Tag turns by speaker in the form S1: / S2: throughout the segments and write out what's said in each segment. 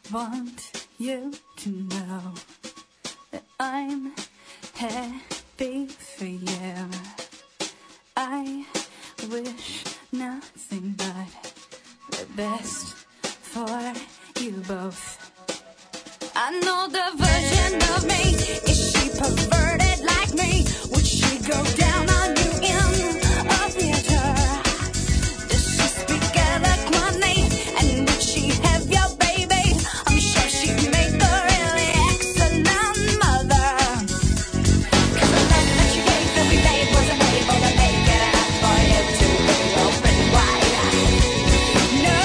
S1: want you to know that I'm happy for you. I wish nothing but the best for you both. I know the version of me, is she perverted like me? Would she go down on you in a theater? Does she speak eloquently? And would she have your baby? I'm sure she'd make a really excellent mother. 'Cause the love that she gave every day wasn't able to make it enough for you to be open wide. No.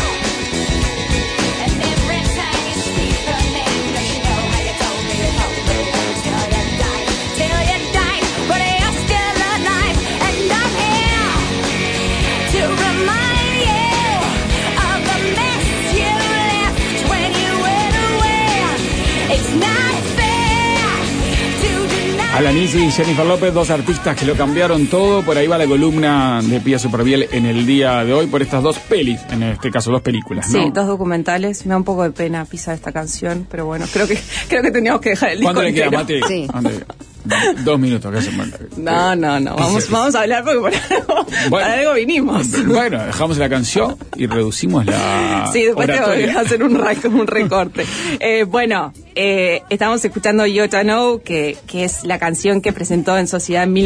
S1: And every time you speak her name, does she know how you told me to hold her till you died? Till you died, but you're still alive. And I'm here to remind you of the mess you left when you went away. It's not fair to deny.
S2: Alanis y Jennifer López, dos artistas que lo cambiaron todo. Por ahí va la columna de Pía Superbiel en el día de hoy por estas dos pelis, en este caso dos películas, ¿no?
S3: Sí, dos documentales. Me da un poco de pena pisar esta canción, pero bueno, creo que teníamos que dejar el disco
S2: ¿Cuánto le queda,
S3: entero.
S2: Mate?
S4: Sí.
S2: Ande, 2 minutos, que hace falta.
S3: No. Vamos a hablar porque para algo vinimos.
S2: Bueno, dejamos la canción y reducimos la
S3: Sí, después
S2: oratoria.
S3: tengo que hacer un recorte. Estamos escuchando You Oughta Know, que es la canción que presentó en Sociedad en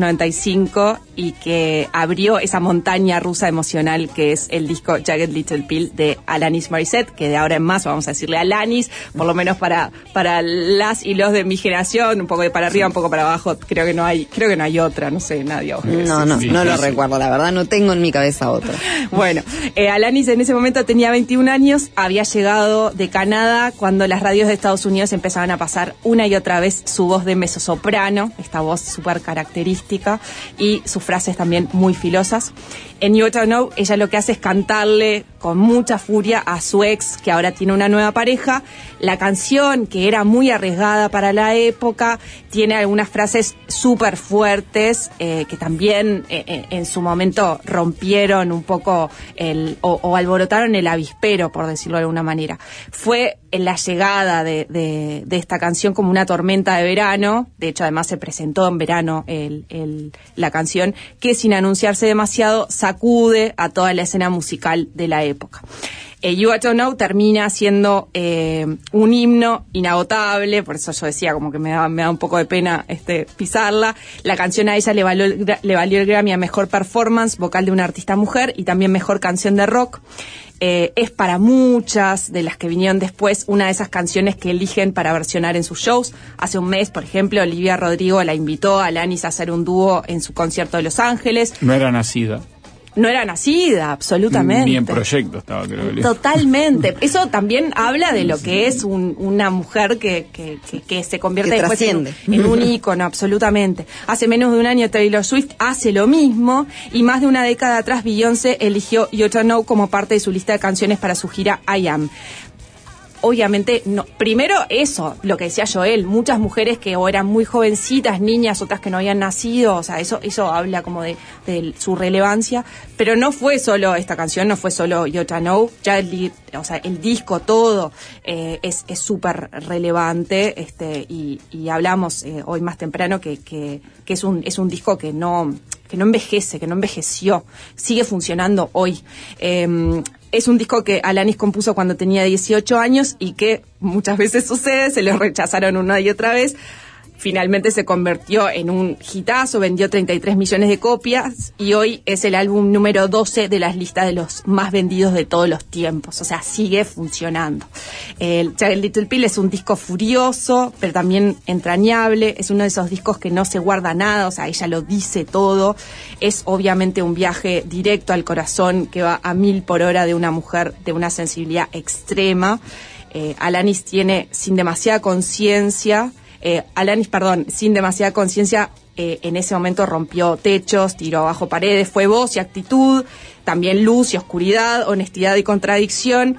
S3: 1995 y que abrió esa montaña rusa emocional que es el disco Jagged Little Pill de Alanis Morissette, que de ahora en más vamos a decirle Alanis, por lo menos para las y los de mi generación, un poco de para arriba, un poco para abajo, creo que no hay otra, no sé, nadie.
S4: No lo recuerdo, la verdad, no tengo en mi cabeza otra.
S3: Bueno, Alanis en ese momento tenía 21 años, había llegado de Canadá cuando las radios de Estados Unidos empezaban a pasar una y otra vez su voz de mezzosoprano, esta voz súper característica, y sus frases también muy filosas. En You Oughta Know, ella lo que hace es cantarle con mucha furia a su ex, que ahora tiene una nueva pareja. La canción, que era muy arriesgada para la época, tiene algunas frases súper fuertes, que también en su momento rompieron un poco o alborotaron el avispero, por decirlo de alguna manera. Fue la llegada de esta canción como una tormenta de verano. De hecho, además se presentó en verano la canción, que sin anunciarse demasiado sacude a toda la escena musical de la época. You Oughta Know termina siendo un himno inagotable, por eso yo decía como que me da un poco de pena pisarla. La canción a ella le valió el Grammy a Mejor Performance Vocal de una Artista Mujer y también Mejor Canción de Rock. Es para muchas de las que vinieron después una de esas canciones que eligen para versionar en sus shows. Hace un mes, por ejemplo, Olivia Rodrigo la invitó a Alanis a hacer un dúo en su concierto de Los Ángeles.
S2: No era nacida.
S3: No era nacida, absolutamente.
S2: Ni en proyecto estaba, creo.
S3: Totalmente. Eso también habla de lo que es una mujer que se convierte
S4: Que
S3: después
S4: trasciende.
S3: en un ícono, absolutamente. Hace menos de un año Taylor Swift hace lo mismo y más de una década atrás Beyoncé eligió You Oughta Know como parte de su lista de canciones para su gira I Am. Obviamente, no. Primero eso, lo que decía Joel, muchas mujeres que o eran muy jovencitas, niñas, otras que no habían nacido, o sea, eso habla como de su relevancia, pero no fue solo esta canción, no fue solo You Oughta Know, ya el disco todo es súper relevante, y hablamos hoy más temprano que es un disco que no envejece, que no envejeció, sigue funcionando hoy. Es un disco que Alanis compuso cuando tenía 18 años y que muchas veces sucede, se lo rechazaron una y otra vez. Finalmente se convirtió en un hitazo, vendió 33 millones de copias y hoy es el álbum número 12 de las listas de los más vendidos de todos los tiempos. O sea, sigue funcionando. El Jagged Little Pill es un disco furioso, pero también entrañable. Es uno de esos discos que no se guarda nada, o sea, ella lo dice todo. Es obviamente un viaje directo al corazón que va a 1000 por hora de una mujer de una sensibilidad extrema. Alanis tiene sin demasiada conciencia, en ese momento rompió techos, tiró abajo paredes, fue voz y actitud, también luz y oscuridad, honestidad y contradicción,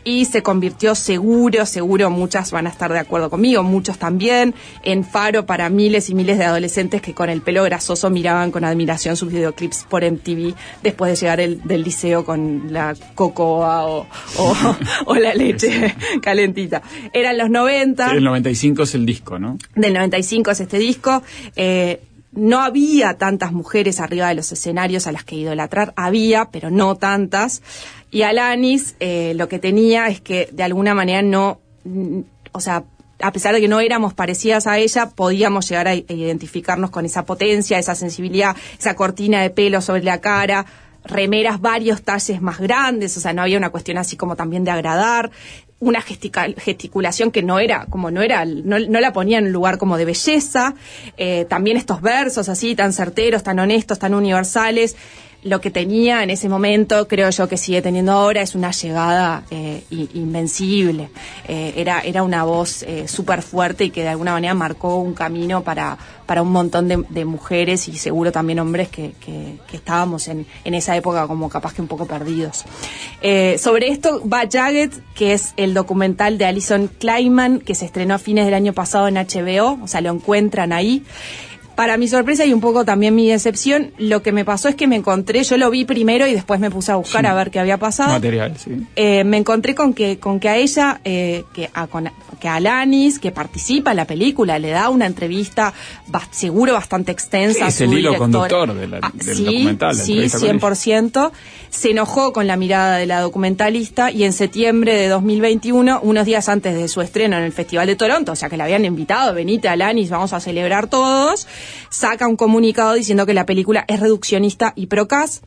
S3: y se convirtió seguro, muchas van a estar de acuerdo conmigo, muchos también, en faro para miles y miles de adolescentes que con el pelo grasoso miraban con admiración sus videoclips por MTV después de llegar del liceo con la cocoa o la leche calentita. Eran los 90.
S2: El 95 es el disco, ¿no?
S3: Del 95 es este disco. No había tantas mujeres arriba de los escenarios a las que idolatrar, había, pero no tantas. Y Alanis lo que tenía es que de alguna manera no, o sea, a pesar de que no éramos parecidas a ella, podíamos llegar a identificarnos con esa potencia, esa sensibilidad, esa cortina de pelo sobre la cara, remeras varios talles más grandes, o sea, no había una cuestión así como también de agradar, una gesticulación que no la ponía en un lugar como de belleza, también estos versos así tan certeros, tan honestos, tan universales. Lo que tenía en ese momento, creo yo que sigue teniendo ahora, es una llegada invencible. Era una voz súper fuerte y que de alguna manera marcó un camino para un montón de mujeres y seguro también hombres que estábamos en esa época como capaz que un poco perdidos. Sobre esto va Jagged, que es el documental de Alison Kleiman, que se estrenó a fines del año pasado en HBO, o sea, lo encuentran ahí. Para mi sorpresa y un poco también mi decepción, lo que me pasó es que me encontré, yo lo vi primero y después me puse a buscar a ver qué había pasado.
S2: Material, sí.
S3: Me encontré con que a ella, que a Alanis, que participa en la película, le da una entrevista seguro bastante extensa.
S2: Es el hilo conductor del documental.
S3: Sí, 100%. Se enojó con la mirada de la documentalista y en septiembre de 2021, unos días antes de su estreno en el Festival de Toronto, o sea que la habían invitado, venite Alanis, vamos a celebrar todos, saca un comunicado diciendo que la película es reduccionista y procas.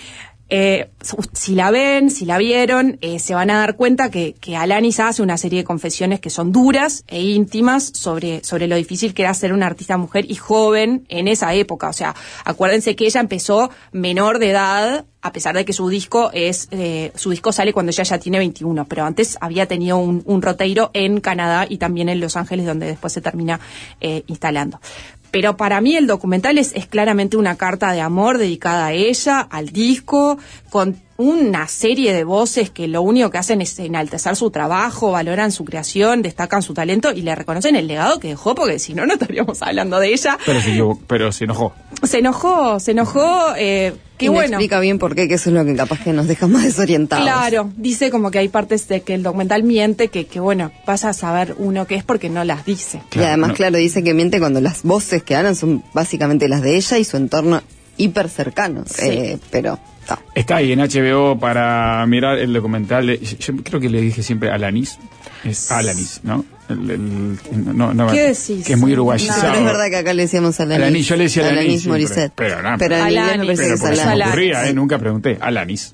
S3: Si la vieron, se van a dar cuenta que Alanis hace una serie de confesiones que son duras e íntimas sobre lo difícil que era ser una artista mujer y joven en esa época. O sea, acuérdense que ella empezó menor de edad, a pesar de que su disco sale cuando ella ya tiene 21, pero antes había tenido un roteiro en Canadá y también en Los Ángeles, donde después se termina instalando. Pero para mí el documental es claramente una carta de amor dedicada a ella, al disco, con una serie de voces que lo único que hacen es enaltecer su trabajo, valoran su creación, destacan su talento y le reconocen el legado que dejó, porque si no, no estaríamos hablando de ella.
S2: Pero se enojó.
S3: Se enojó, qué bueno.
S4: Explica bien por qué, que eso es lo que capaz que nos deja más desorientados.
S3: Claro, dice como que hay partes de que el documental miente, que bueno, vas a saber uno qué es porque no las dice.
S4: Claro, y además, claro, dice que miente cuando las voces que hablan son básicamente las de ella y su entorno hiper cercano. Sí. Pero...
S2: Está ahí en HBO para mirar el documental. Yo creo que le dije siempre Alanis. Es Alanis, ¿no?
S3: ¿Qué decís?
S2: Que es muy uruguayizado.
S4: No, pero es verdad que acá le decíamos Alanis.
S2: Yo le decía Alanis
S4: Morissette.
S2: Pero
S4: en inglés me parece que es Alanis.
S2: Se me ocurría, nunca pregunté. Alanis.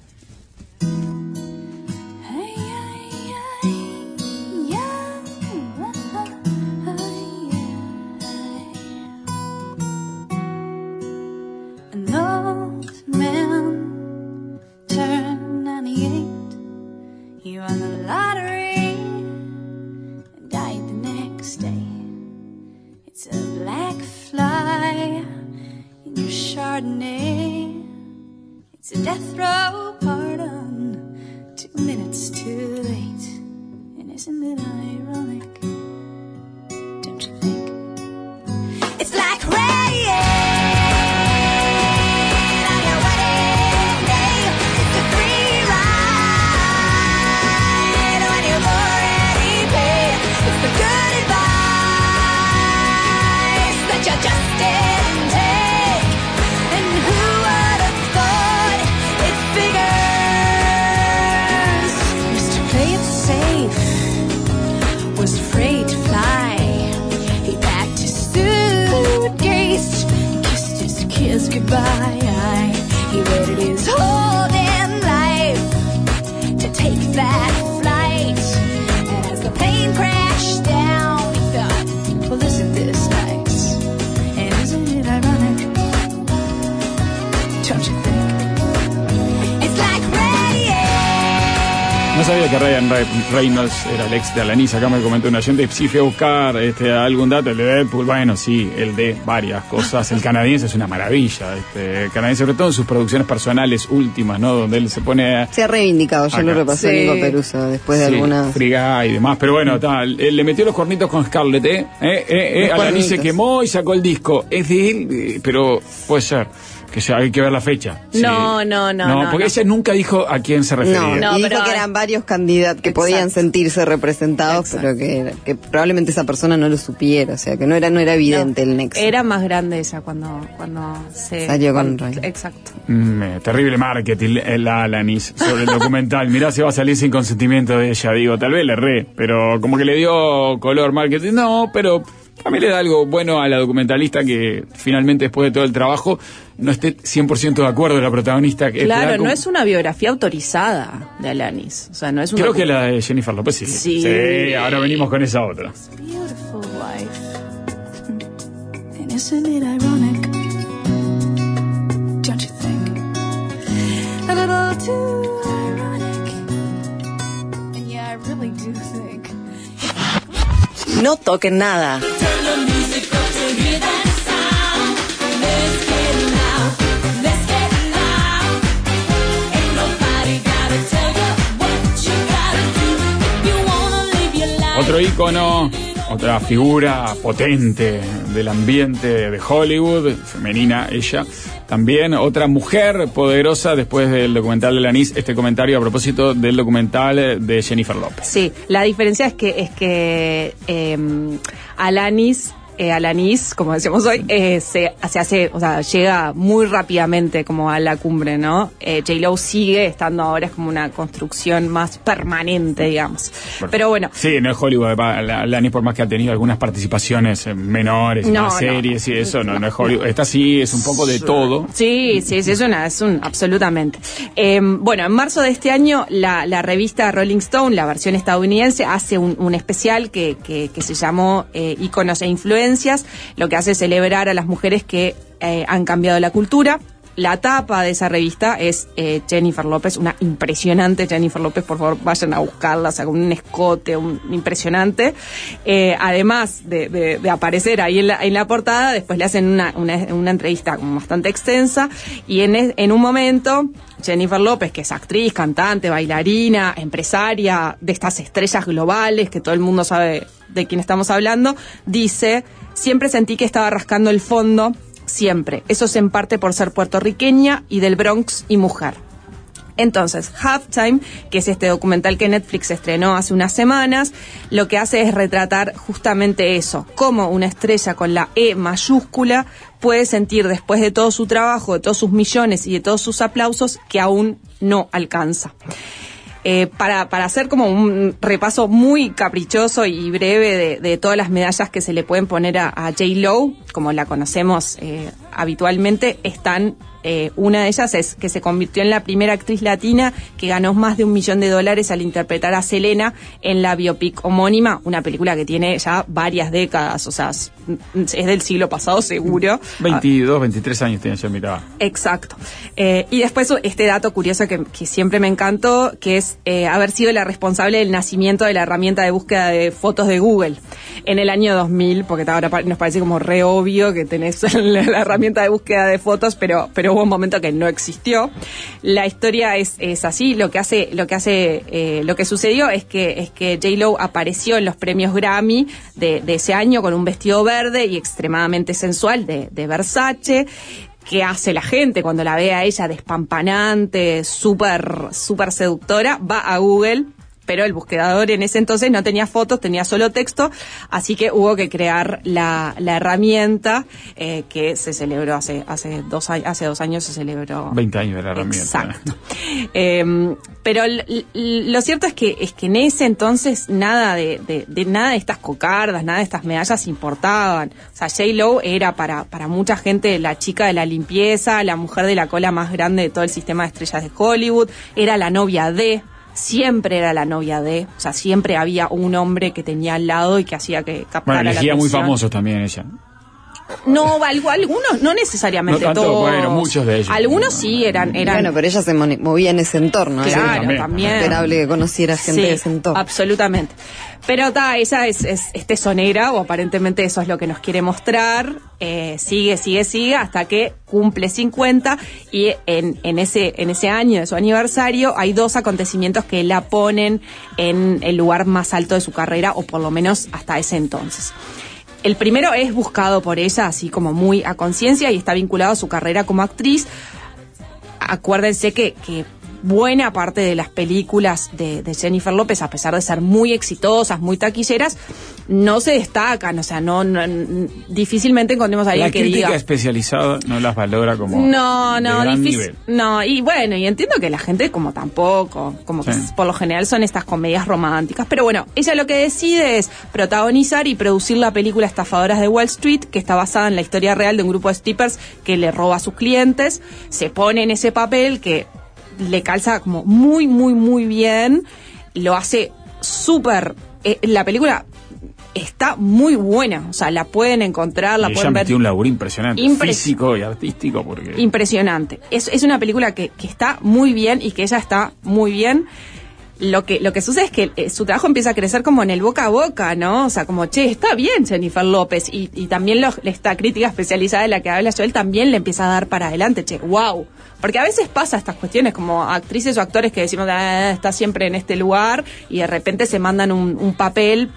S1: It's a death row pardon, 2 minutes too late. And isn't it ironic? Don't you think? It's like rain on your wedding day. It's a free ride when you've already paid. It's the good advice that you just didn't take. And who would have thought it figures? Used to play it safe, was afraid to fly. He packed his suitcase, kissed his kids goodbye. He waited his whole damn life to take that flight. And as the plane crashed down, he thought, well, isn't this nice? And isn't it ironic? Don't you think? It's like rain.
S2: No sabía que Ryan Reynolds era el ex de Alanis. Acá me comentó un oyente. Sí, fui a buscar algún dato. El de Deadpool, bueno, sí, el de varias cosas. El canadiense es una maravilla. El canadiense, sobre todo en sus producciones personales últimas, ¿no? Donde él se pone...
S4: Se ha reivindicado, yo lo repasé Nico Peruso después de algunas...
S2: Frigga y demás. Pero bueno, él le metió los cornitos con Scarlett, Alanis se quemó y sacó el disco. Es de él, pero puede ser. Que hay que ver la fecha.
S3: No,
S2: porque ella nunca dijo a quién se refería.
S4: No, y dijo que eran varios candidatos que podían sentirse representados, pero que probablemente esa persona no lo supiera, o sea, que no era evidente el nexo.
S3: Era más grande ella cuando se...
S4: Salió con Ray.
S3: Exacto.
S2: Terrible marketing la Alanis sobre el documental. Mirá, se va a salir sin consentimiento de ella. Digo, tal vez le erré, pero como que le dio color marketing. No, pero... A mí le da algo bueno a la documentalista que finalmente después de todo el trabajo no esté 100% de acuerdo la protagonista. Que
S3: claro, no es una biografía autorizada de Alanis. O sea, no es una...
S2: Creo que la de Jennifer López sí. Sí, ahora venimos con esa otra.
S1: Beautiful life. And isn't it ironic? Don't you think? A little too ironic. And yeah, I really do think.
S5: No toquen nada.
S2: Otro ícono, otra figura potente del ambiente de Hollywood, femenina ella. También otra mujer poderosa después del documental de Alanis. Este comentario a propósito del documental de Jennifer López.
S3: Sí, la diferencia es que Alanis, como decíamos hoy, se hace, o sea, llega muy rápidamente como a la cumbre, ¿no? J-Lo sigue estando ahora, es como una construcción más permanente, digamos. Pero bueno.
S2: Sí, no es Hollywood. Alanis, por más que ha tenido algunas participaciones menores, en las series y eso, no es Hollywood. Esta sí es un poco de todo.
S3: Sí, absolutamente. Bueno, en marzo de este año, la revista Rolling Stone, la versión estadounidense, hace un especial que se llamó Íconos e Influencias. Lo que hace es celebrar a las mujeres que han cambiado la cultura. La tapa de esa revista es Jennifer López, una impresionante Jennifer López, por favor vayan a buscarla, o sea, con un escote impresionante. Además de aparecer ahí en la portada, después le hacen una entrevista como bastante extensa y en un momento Jennifer López, que es actriz, cantante, bailarina, empresaria, de estas estrellas globales que todo el mundo sabe de quién estamos hablando, dice: siempre sentí que estaba rascando el fondo. Siempre. Eso es en parte por ser puertorriqueña y del Bronx y mujer. Entonces, Halftime, que es este documental que Netflix estrenó hace unas semanas, lo que hace es retratar justamente eso, cómo una estrella con la E mayúscula puede sentir después de todo su trabajo, de todos sus millones y de todos sus aplausos, que aún no alcanza. Para hacer como un repaso muy caprichoso y breve de todas las medallas que se le pueden poner a J-Lo, como la conocemos habitualmente, están... una de ellas es que se convirtió en la primera actriz latina que ganó más de $1 millón al interpretar a Selena en la biopic homónima, una película que tiene ya varias décadas, o sea, es del siglo pasado seguro.
S2: 22, 23 años tenía ya, miraba.
S3: Exacto. Y después este dato curioso que siempre me encantó, que es haber sido la responsable del nacimiento de la herramienta de búsqueda de fotos de Google en el año 2000, porque ahora nos parece como re obvio que tenés la herramienta de búsqueda de fotos, pero hubo un momento que no existió. La historia es así. Lo que sucedió es que J-Lo apareció en los premios Grammy de ese año con un vestido verde y extremadamente sensual de Versace. ¿Qué hace la gente cuando la ve a ella despampanante, súper seductora? Va a Google, pero el buscador en ese entonces no tenía fotos, tenía solo texto, así que hubo que crear la herramienta que se celebró hace 2 años se celebró.
S2: 20 años de la herramienta.
S3: Exacto. Pero lo cierto es que en ese entonces nada de nada de estas cocardas, nada de estas medallas importaban. O sea, J-Lo era para mucha gente la chica de la limpieza, la mujer de la cola más grande de todo el sistema de estrellas de Hollywood, era la novia de... Siempre era la novia de, o sea, siempre había un hombre que tenía al lado y que hacía que captara la atención.
S2: Elegía muy famosos también ella.
S3: No, algunos, no necesariamente
S2: No tanto,
S3: todos.
S2: bueno, muchos de ellos.
S3: Algunos sí eran.
S4: Bueno, pero ella se movía en ese entorno.
S3: Claro,
S4: Era
S3: también.
S4: esperable que conociera gente
S3: Sí,
S4: de ese entorno.
S3: absolutamente. Pero ella es tesonera, o aparentemente eso es lo que nos quiere mostrar. Sigue hasta que cumple 50 y en ese año de su aniversario hay 2 acontecimientos que la ponen en el lugar más alto de su carrera, o por lo menos hasta ese entonces. El primero es buscado por ella, así como muy a conciencia, y está vinculado a su carrera como actriz. Acuérdense que buena parte de las películas de Jennifer López, a pesar de ser muy exitosas, muy taquilleras, no se destacan, o sea, no difícilmente encontremos a alguien que diga...
S2: La crítica especializada no las valora como
S3: No,
S2: de gran
S3: difícil.
S2: nivel.
S3: No, y bueno, y entiendo que la gente como tampoco, como
S2: Sí.
S3: que por lo general son estas comedias románticas, pero bueno, ella lo que decide es protagonizar y producir la película Estafadoras de Wall Street, que está basada en la historia real de un grupo de strippers que le roba a sus clientes, se pone en ese papel que le calza como muy, muy, muy bien, lo hace súper... la película está muy buena, o sea, la pueden encontrar, la
S2: Y ella
S3: pueden ver...
S2: metió un laburo impresionante, físico y artístico, porque...
S3: Impresionante. Es una película que está muy bien y que ella está muy bien. Lo que sucede es que su trabajo empieza a crecer como en el boca a boca, ¿no? O sea, como, che, está bien Jennifer López. Y también esta crítica especializada de la que habla Joel también le empieza a dar para adelante, che, wow. Porque a veces pasa estas cuestiones como actrices o actores que decimos, está siempre en este lugar, y de repente se mandan un papel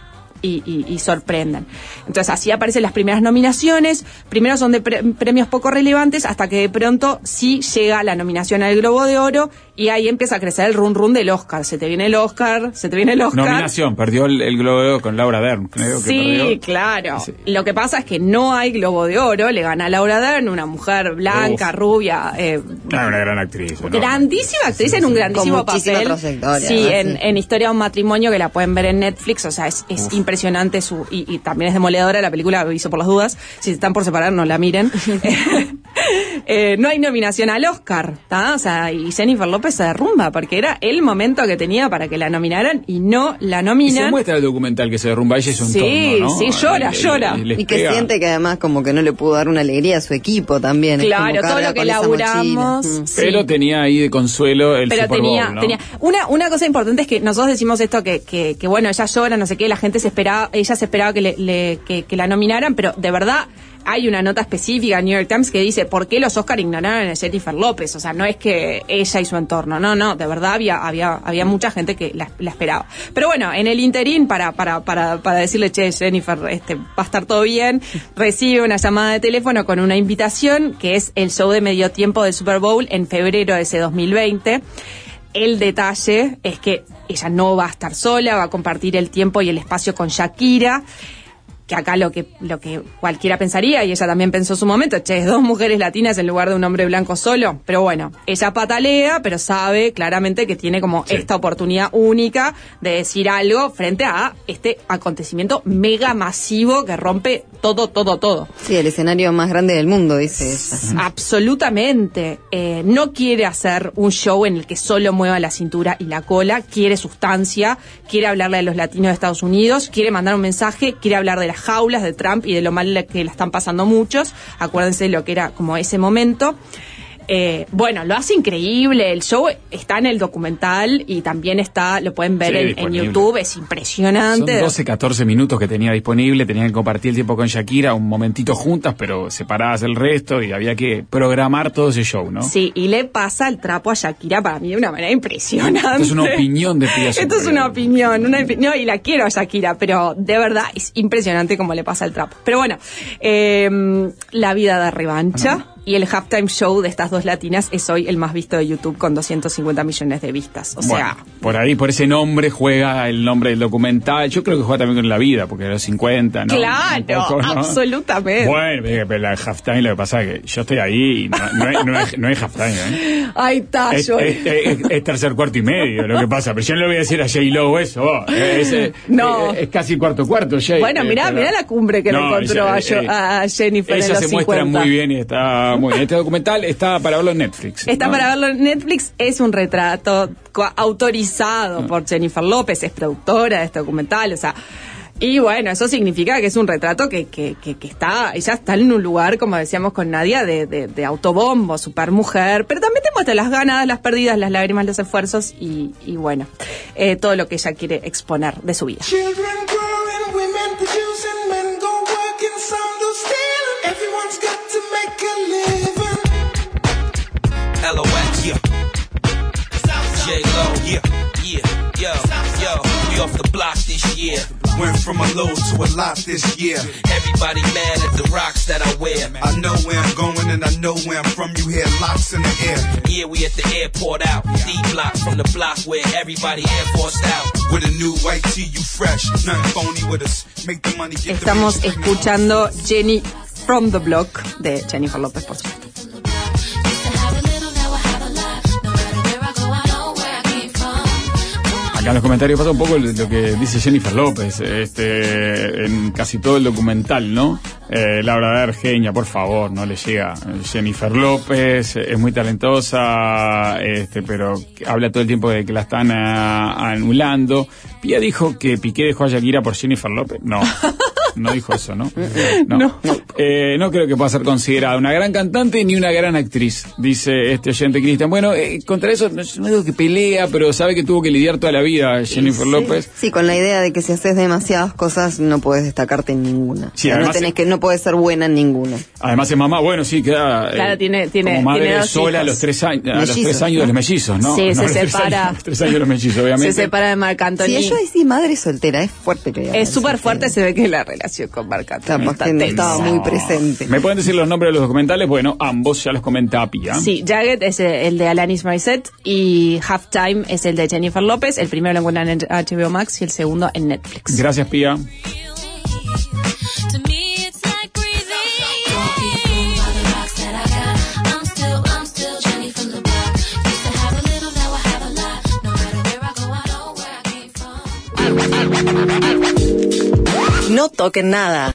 S3: y sorprenden. Entonces así aparecen las primeras nominaciones. Primero son de premios poco relevantes, hasta que de pronto sí llega la nominación al Globo de Oro, y ahí empieza a crecer el run del Oscar. Se te viene el Oscar.
S2: Nominación, perdió el Globo de Oro con Laura Dern, creo que
S3: Sí,
S2: perdió.
S3: claro.
S2: Sí.
S3: Lo que pasa es que no hay Globo de Oro, le gana a Laura Dern, una mujer blanca, rubia,
S2: Una gran actriz, ¿no?
S3: grandísima actriz en un grandísimo
S4: Con muchísima
S3: papel.
S4: trayectoria,
S3: Sí,
S4: ¿no?
S3: en Historia de un matrimonio, que la pueden ver en Netflix, o sea, es impresionante y también es demoledora la película, lo hizo por las dudas. Si están por separar, no la miren. No hay nominación al Oscar, ¿tá? O sea, y Jennifer López se derrumba porque era el momento que tenía para que la nominaran y no la
S2: Y
S3: nominan.
S2: se muestra el documental que se derrumba ella y su
S3: Sí,
S2: entorno, ¿no?
S3: sí, llora.
S2: les
S4: Y que
S2: pega.
S4: siente que además como que no le pudo dar una alegría a su equipo también. Es
S3: Claro,
S4: como
S3: todo
S4: carga
S3: lo que
S4: con esa
S3: laburamos.
S4: mochila.
S3: Sí.
S2: Pero tenía ahí de consuelo el
S3: Pero
S2: Super
S3: tenía,
S2: Bowl, ¿no?
S3: tenía una cosa importante es que nosotros decimos esto que bueno, ella llora, no sé qué, la gente ella se esperaba que la nominaran, pero de verdad hay una nota específica en New York Times que dice ¿por qué los Oscar ignoraron a Jennifer López? O sea, no es que ella y su entorno, no, de verdad había mucha gente que la esperaba. Pero bueno, en el interín, para decirle, che, Jennifer, va a estar todo bien, recibe una llamada de teléfono con una invitación, que es el show de medio tiempo del Super Bowl en febrero de ese 2020. El detalle es que ella no va a estar sola, va a compartir el tiempo y el espacio con Shakira, que acá lo que cualquiera pensaría, y ella también pensó en su momento, che, 2 mujeres latinas en lugar de un hombre blanco solo. Pero bueno, ella patalea, pero sabe claramente que tiene como esta oportunidad única de decir algo frente a este acontecimiento mega masivo que rompe todo.
S4: Sí, el escenario más grande del mundo, dice ella.
S3: Absolutamente. No quiere hacer un show en el que solo mueva la cintura y la cola, quiere sustancia, quiere hablarle a los latinos de Estados Unidos, quiere mandar un mensaje, quiere hablar de las jaulas de Trump y de lo mal que la están pasando muchos. Acuérdense de lo que era como ese momento. Bueno, lo hace increíble. El show está en el documental y también lo pueden ver en
S2: disponible.
S3: YouTube. Es impresionante.
S2: Son 12, 14 minutos que tenía disponible, tenían que compartir el tiempo con Shakira, un momentito juntas, pero separadas del resto, y había que programar todo ese show, ¿no?
S3: Sí, y le pasa el trapo a Shakira para mí de una manera impresionante.
S2: Esto es una opinión de Pia
S3: Esto es una opinión, no, y la quiero a Shakira, pero de verdad es impresionante cómo le pasa el trapo. Pero bueno, la vida da revancha. Y el halftime show de estas 2 latinas es hoy el más visto de YouTube, con 250 millones de vistas. O sea,
S2: por ahí, por ese nombre juega el nombre del documental. Yo creo que juega también con la vida, porque era los 50, ¿no?
S3: claro,
S2: Un poco, ¿no?
S3: absolutamente.
S2: Bueno, pero la halftime, lo que pasa es que yo estoy ahí y no es halftime, ¿eh?
S3: Ahí está,
S2: Es
S3: Joel.
S2: tercer, cuarto y medio lo que pasa. Pero yo no le voy a decir a J-Lo eso.
S3: No.
S2: Es casi cuarto, J.
S3: Bueno, mirá la cumbre que le encontró a Jennifer en
S2: ella
S3: los
S2: se
S3: 50.
S2: muestra muy bien y está muy bien. Este documental está para verlo en Netflix.
S3: Está
S2: ¿no?
S3: para verlo en Netflix, es un retrato autorizado por Jennifer López, es productora de este documental, o sea, Y bueno, eso significa que es un retrato que está, ella está en un lugar, como decíamos con Nadia, de autobombo, supermujer, pero también te muestra las ganas, las pérdidas, las lágrimas, los esfuerzos y bueno, todo lo que ella quiere exponer de su vida.
S6: Off the block this year. Went from a low to a lot this year. Everybody mad at the rocks that I wear. I know where I'm going and I know where I'm from. You hear locks in the air. Yeah, we at the airport out. D-block from the block where everybody Air Forced out. With a new white tee, you fresh. Nothing phony with us. Make the money, get the
S3: Estamos escuchando Jenny from the Block de Jennifer López, por supuesto.
S2: Acá en los comentarios pasa un poco lo que dice Jennifer López, en casi todo el documental, ¿no? Laura Argeña, por favor, no le llega. Jennifer López es muy talentosa, pero habla todo el tiempo de que la están anulando. Pía dijo que Piqué dejó a Shakira por Jennifer López. No. No dijo eso, ¿no? No creo que pueda ser considerada una gran cantante ni una gran actriz, dice este oyente Cristian. Bueno, contra eso no digo que pelea, pero sabe que tuvo que lidiar toda la vida Jennifer López.
S4: Sí, con la idea de que si haces demasiadas cosas no puedes destacarte en ninguna.
S2: Sí,
S4: además, no puedes ser buena en ninguna.
S2: Además es mamá, bueno, sí, queda
S3: claro, tiene
S2: como madre sola
S3: hijos.
S2: a los 3 años, a los 3 años de los mellizos, ¿no?
S3: Sí,
S2: no,
S3: se separa.
S2: 3 años de los mellizos, obviamente.
S3: Se separa de Marc Anthony.
S4: Sí, ella es madre soltera, es fuerte que
S3: es súper fuerte, se ve que la relación con Marc Anthony
S4: estaba muy presente.
S2: ¿Me pueden decir los nombres de los documentales? Bueno, ambos ya los comenta Pía.
S3: Sí, Jagged es el de Alanis Morissette y Halftime es el de Jennifer López. El primero lo encuentran en HBO Max y el segundo en Netflix.
S2: Gracias, Pía.
S5: No toquen nada.